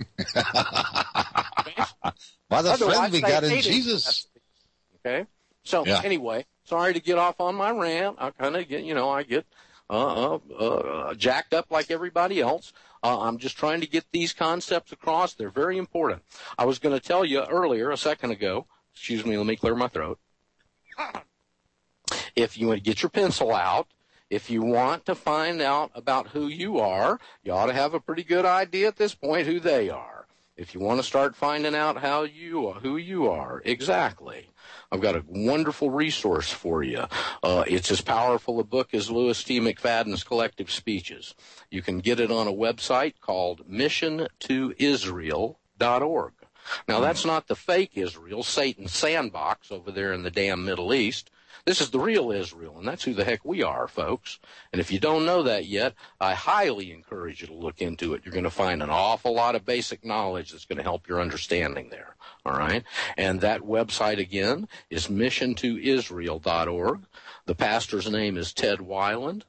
What a friend we got in Jesus. Okay? So, yeah. anyway, sorry to get off on my rant. I kind of get, you know, I get uh, uh, uh, jacked up like everybody else. Uh, I'm just trying to get these concepts across. They're very important. I was going to tell you earlier, a second ago, excuse me, let me clear my throat. if you want to get your pencil out, if you want to find out about who you are, you ought to have a pretty good idea at this point who they are. If you want to start finding out how you are, who you are, exactly, I've got a wonderful resource for you. Uh, it's as powerful a book as Louis T. McFadden's Collective Speeches. You can get it on a website called mission to israel dot org. Now, that's not the fake Israel, Satan's sandbox over there in the damn Middle East. This is the real Israel, and that's who the heck we are, folks. And if you don't know that yet, I highly encourage you to look into it. You're going to find an awful lot of basic knowledge that's going to help your understanding there, all right? And that website, again, is mission to israel dot org. The pastor's name is Ted Weiland.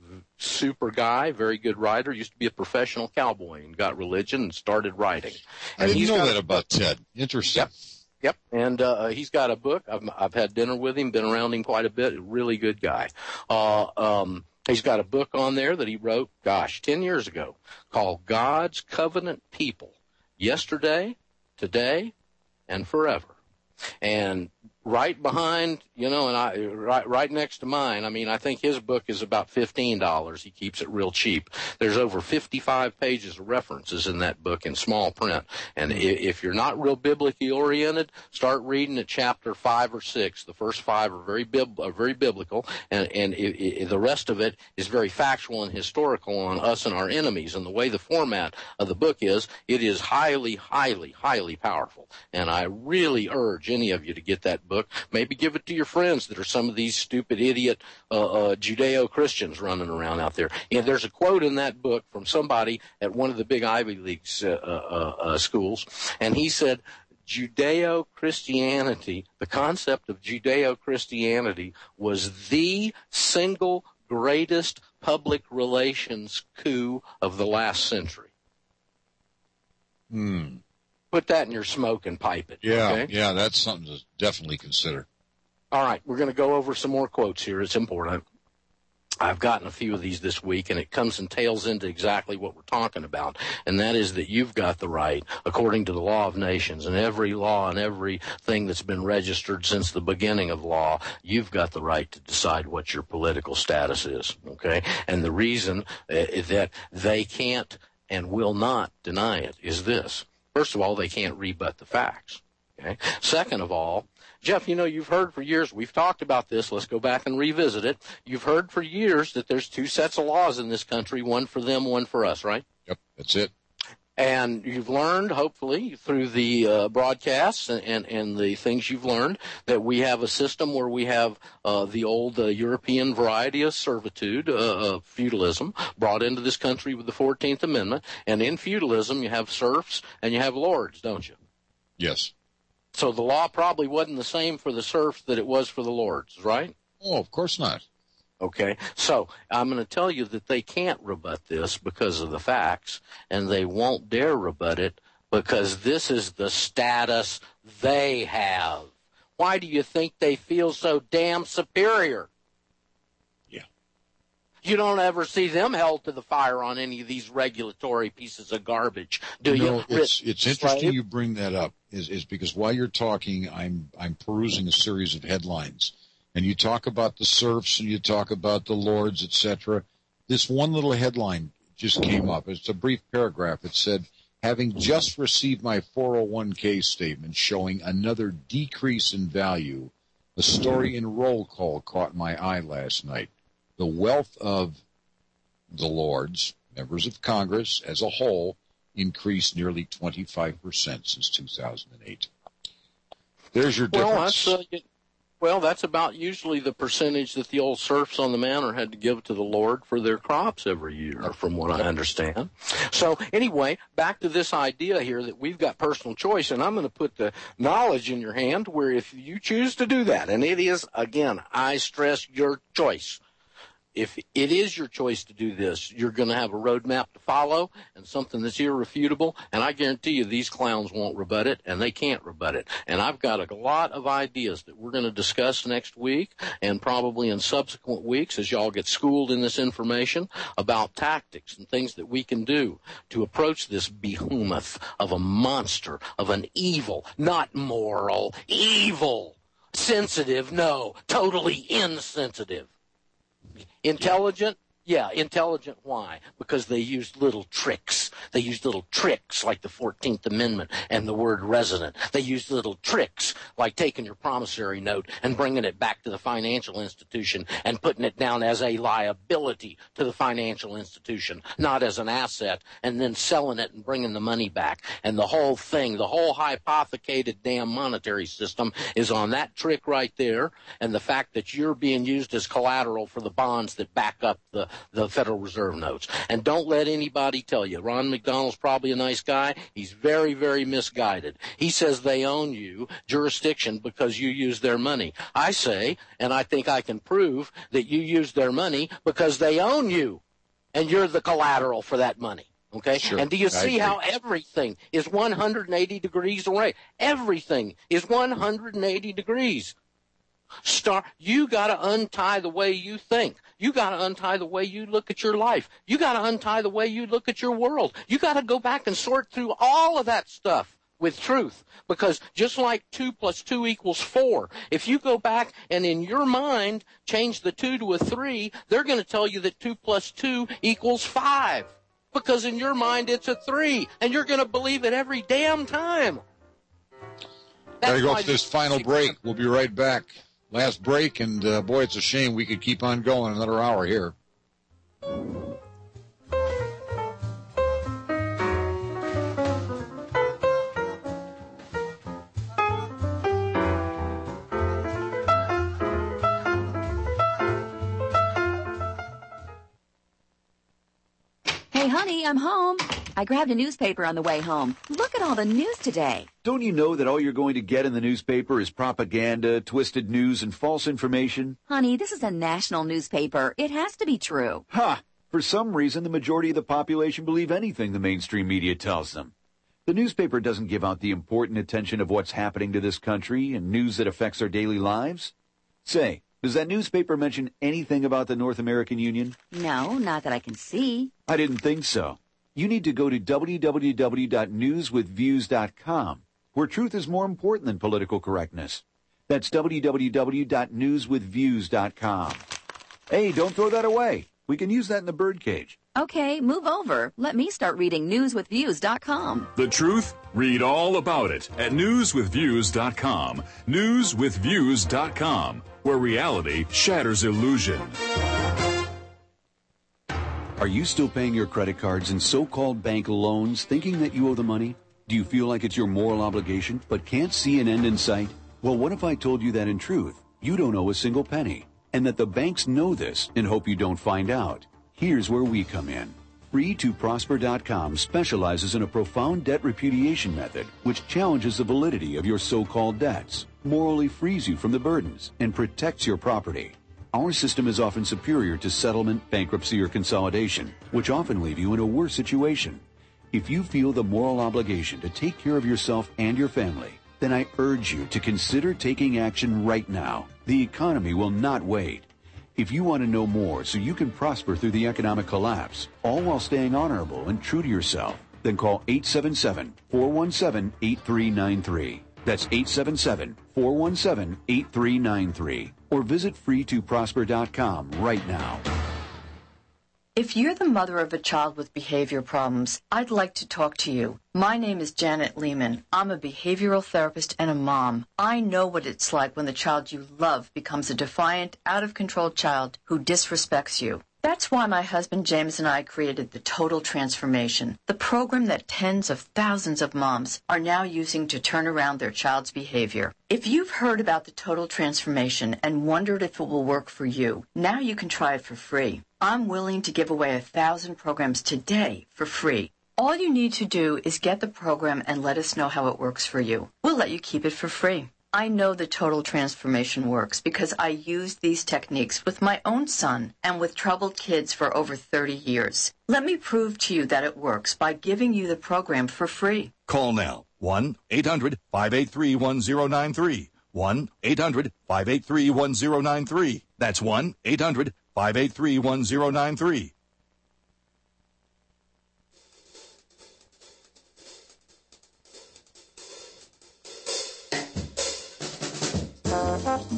Super guy, very good writer, used to be a professional cowboy and got religion and started writing. And I didn't know that about Ted. Interesting. Yep. Yep, and uh, he's got a book. I've, I've had dinner with him, been around him quite a bit. Really good guy. Uh, um, he's got a book on there that he wrote, gosh, ten years ago, called God's Covenant People, Yesterday, Today, and Forever. And right behind, you know, and I right right next to mine, I mean, I think his book is about fifteen dollars. He keeps it real cheap. There's over fifty-five pages of references in that book in small print. And if you're not real biblically oriented, start reading at chapter five or six. The first five are very bib- are very biblical, and and it, it, the rest of it is very factual and historical on us and our enemies. And the way the format of the book is, it is highly, highly, highly powerful. And I really urge any of you to get that book. Maybe give it to your friends that are some of these stupid idiot uh, uh, Judeo-Christians running around out there. And there's a quote in that book from somebody at one of the big Ivy League uh, uh, uh, schools, and he said, Judeo-Christianity, the concept of Judeo-Christianity was the single greatest public relations coup of the last century. Hmm. Put that in your smoke and pipe it. Yeah, okay? yeah, that's something to definitely consider. All right, we're going to go over some more quotes here. It's important. I've gotten a few of these this week, and it comes and tails into exactly what we're talking about, and that is that you've got the right, according to the law of nations, and every law and everything that's been registered since the beginning of law, you've got the right to decide what your political status is, okay? And the reason uh, that they can't and will not deny it is this. First of all, they can't rebut the facts. Okay. Second of all, Jeff, you know, you've heard for years, we've talked about this, let's go back and revisit it. You've heard for years that there's two sets of laws in this country, one for them, one for us, right? Yep, that's it. And you've learned, hopefully, through the uh, broadcasts and, and, and the things you've learned, that we have a system where we have uh, the old uh, European variety of servitude, uh, uh, feudalism, brought into this country with the fourteenth Amendment. And in feudalism, you have serfs and you have lords, don't you? Yes. So the law probably wasn't the same for the serfs that it was for the lords, right? Oh, of course not. Okay, so I'm going to tell you that they can't rebut this because of the facts, and they won't dare rebut it because this is the status they have. Why do you think they feel so damn superior? Yeah. You don't ever see them held to the fire on any of these regulatory pieces of garbage, do you? you? Know, it's it's interesting you bring that up, is is because while you're talking, I'm I'm perusing a series of headlines. And you talk about the serfs and you talk about the lords, et cetera. This one little headline just came up. It's a brief paragraph. It said, having just received my four oh one k statement showing another decrease in value, a story in Roll Call caught my eye last night. The wealth of the lords, members of Congress as a whole, increased nearly twenty-five percent since two thousand eight. There's your difference. Well, that's, uh, Well, that's about usually the percentage that the old serfs on the manor had to give to the Lord for their crops every year, from what I understand. So anyway, back to this idea here that we've got personal choice, and I'm going to put the knowledge in your hand where if you choose to do that, and it is, again, I stress your choice. If it is your choice to do this, you're going to have a roadmap to follow and something that's irrefutable, and I guarantee you these clowns won't rebut it, and they can't rebut it. And I've got a lot of ideas that we're going to discuss next week and probably in subsequent weeks as y'all get schooled in this information about tactics and things that we can do to approach this behemoth of a monster, of an evil, not moral, evil Sensitive? No. Totally insensitive. Intelligent? Yeah, intelligent. Why? Because they used little tricks. They used little tricks like the fourteenth Amendment and the word resident. They used little tricks like taking your promissory note and bringing it back to the financial institution and putting it down as a liability to the financial institution, not as an asset, and then selling it and bringing the money back. And the whole thing, the whole hypothecated damn monetary system is on that trick right there, and the fact that you're being used as collateral for the bonds that back up the the Federal Reserve notes. And don't let anybody tell you, Ron McDonald's probably a nice guy. He's very, very misguided. He says they own you, jurisdiction, because you use their money. I say, and I think I can prove, that you use their money because they own you, and you're the collateral for that money. Okay? Sure. And do you see how everything is one hundred eighty degrees away? Everything is one hundred eighty degrees. Start, you got to untie the way you think. You got to untie the way you look at your life. You got to untie the way you look at your world. You got to go back and sort through all of that stuff with truth. Because just like two plus two equals four, if you go back and in your mind change the two to a three, they're going to tell you that two plus two equals five. Because in your mind it's a three, and you're going to believe it every damn time. Got to go to this final break. We'll be right back. Last break, and uh, boy, it's a shame we could keep on going another hour here. Hey, honey, I'm home. I grabbed a newspaper on the way home. Look at all the news today. Don't you know that all you're going to get in the newspaper is propaganda, twisted news, and false information? Honey, this is a national newspaper. It has to be true. Ha! For some reason, the majority of the population believe anything the mainstream media tells them. The newspaper doesn't give out the important attention of what's happening to this country and news that affects our daily lives. Say, does that newspaper mention anything about the North American Union? No, not that I can see. I didn't think so. You need to go to w w w dot news with views dot com, where truth is more important than political correctness. That's w w w dot news with views dot com. Hey, don't throw that away. We can use that in the birdcage. Okay, move over. Let me start reading news with views dot com. The truth? Read all about it at news with views dot com. news with views dot com, where reality shatters illusion. Are you still paying your credit cards and so-called bank loans thinking that you owe the money? Do you feel like it's your moral obligation but can't see an end in sight? Well, what if I told you that in truth, you don't owe a single penny, and that the banks know this and hope you don't find out? Here's where we come in. free to prosper dot com specializes in a profound debt repudiation method which challenges the validity of your so-called debts, morally frees you from the burdens, and protects your property. Our system is often superior to settlement, bankruptcy, or consolidation, which often leave you in a worse situation. If you feel the moral obligation to take care of yourself and your family, then I urge you to consider taking action right now. The economy will not wait. If you want to know more so you can prosper through the economic collapse, all while staying honorable and true to yourself, then call eight seven seven, four one seven, eight three nine three. That's eight seven seven, four one seven, eight three nine three. Or visit free to prosper dot com right now. If you're the mother of a child with behavior problems, I'd like to talk to you. My name is Janet Lehman. I'm a behavioral therapist and a mom. I know what it's like when the child you love becomes a defiant, out-of-control child who disrespects you. That's why my husband James and I created the Total Transformation, the program that tens of thousands of moms are now using to turn around their child's behavior. If you've heard about the Total Transformation and wondered if it will work for you, now you can try it for free. I'm willing to give away a thousand programs today for free. All you need to do is get the program and let us know how it works for you. We'll let you keep it for free. I know the Total Transformation works because I used these techniques with my own son and with troubled kids for over thirty years. Let me prove to you that it works by giving you the program for free. Call now. one eight hundred, five eight three, one zero nine three. one eight hundred, five eight three, one zero nine three. That's one eight hundred, five eight three, one zero nine three.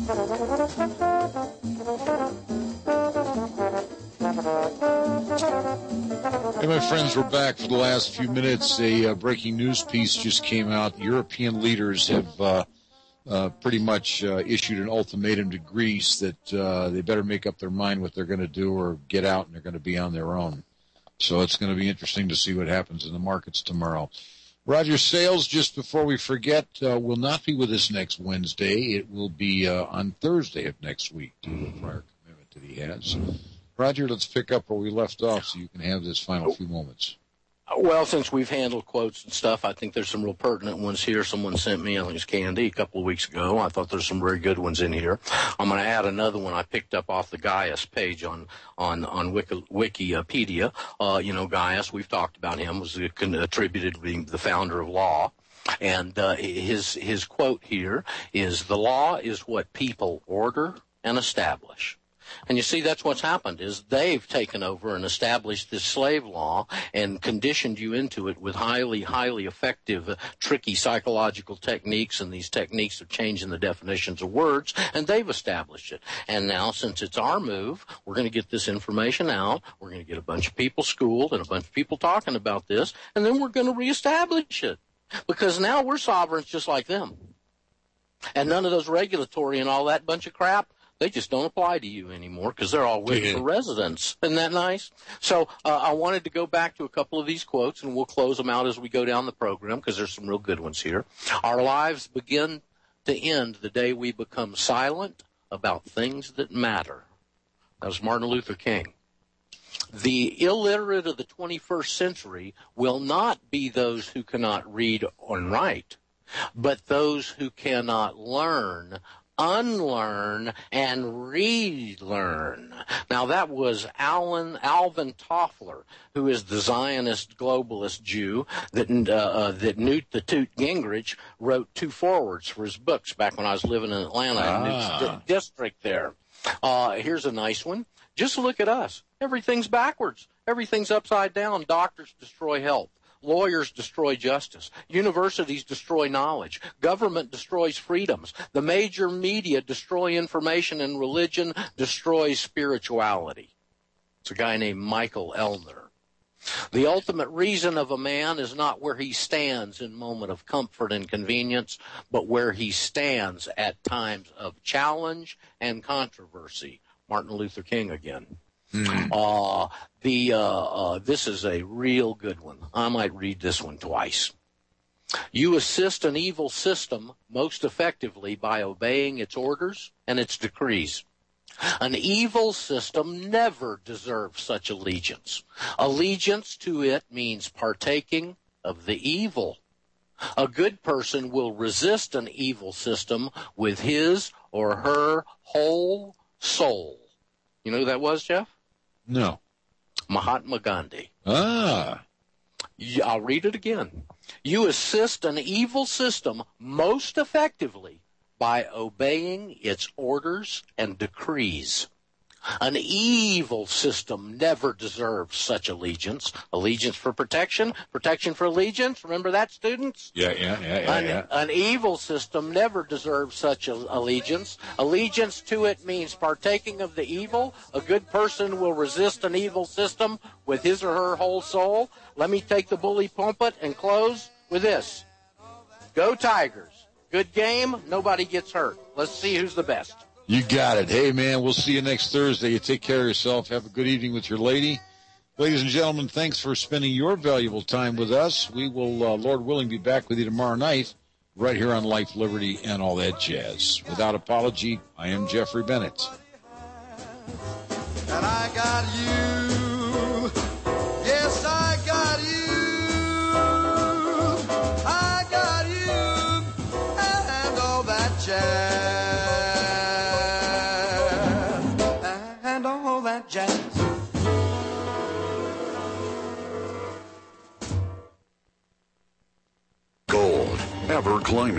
Hey, my friends, we're back for the last few minutes. A uh, breaking news piece just came out. European leaders have uh, uh, pretty much uh, issued an ultimatum to Greece that uh, they better make up their mind what they're going to do or get out, and they're going to be on their own. So it's going to be interesting to see what happens in the markets tomorrow. Roger Sales, just before we forget, uh, will not be with us next Wednesday. It will be uh, on Thursday of next week due to a prior commitment that he has. Roger, let's pick up where we left off so you can have this final few moments. Well, since we've handled quotes and stuff, I think there's some real pertinent ones here. Someone sent me, I think it's Candy, a couple of weeks ago. I thought there's some very good ones in here. I'm going to add another one I picked up off the Gaius page on on on Wiki, Wikipedia. Uh, you know, Gaius, we've talked about him, was attributed to being the founder of law. And uh, his his quote here is, "The law is what people order and establish." And you see, that's what's happened, is they've taken over and established this slave law and conditioned you into it with highly, highly effective, uh, tricky psychological techniques, and these techniques of changing the definitions of words, and they've established it. And now, since it's our move, we're going to get this information out, we're going to get a bunch of people schooled and a bunch of people talking about this, and then we're going to reestablish it. Because now we're sovereigns just like them. And none of those regulatory and all that bunch of crap, they just don't apply to you anymore because they're all written for residents. Isn't that nice? So uh, I wanted to go back to a couple of these quotes, and we'll close them out as we go down the program because there's some real good ones here. Our lives begin to end the day we become silent about things that matter. That was Martin Luther King. The illiterate of the twenty-first century will not be those who cannot read or write, but those who cannot learn, unlearn, and relearn. Now, that was Alan, Alvin Toffler, who is the Zionist globalist Jew that, uh, uh, that Newt the Toot Gingrich wrote two forewords for his books back when I was living in Atlanta, ah. in Newt's di- district there. Uh, here's a nice one. Just look at us. Everything's backwards. Everything's upside down. Doctors destroy health. Lawyers destroy justice. Universities destroy knowledge. Government destroys freedoms. The major media destroy information, and religion destroys spirituality. It's a guy named Michael Elner. The ultimate reason of a man is not where he stands in moment of comfort and convenience, but where he stands at times of challenge and controversy. Martin Luther King again. Mm-hmm. Uh, the, uh, uh, this is a real good one. I might read this one twice. You assist an evil system most effectively by obeying its orders and its decrees. An evil system never deserves such allegiance. Allegiance to it means partaking of the evil. A good person will resist an evil system with his or her whole soul. You know who that was, Jeff? No. Mahatma Gandhi. Ah. I'll read it again. You assist an evil system most effectively by obeying its orders and decrees. An evil system never deserves such allegiance. Allegiance for protection, protection for allegiance. Remember that, students? Yeah, yeah, yeah, yeah. An, yeah. an evil system never deserves such a, allegiance. Allegiance to it means partaking of the evil. A good person will resist an evil system with his or her whole soul. Let me take the bully pulpit and close with this. Go Tigers. Good game. Nobody gets hurt. Let's see who's the best. You got it. Hey, man, we'll see you next Thursday. You take care of yourself. Have a good evening with your lady. Ladies and gentlemen, thanks for spending your valuable time with us. We will, uh, Lord willing, be back with you tomorrow night right here on Life, Liberty, and all that jazz. Without apology, I am Jeffrey Bennett. And I got you. Yes, I got you. I got you. And all that jazz. Jazz. Gold, ever climbing.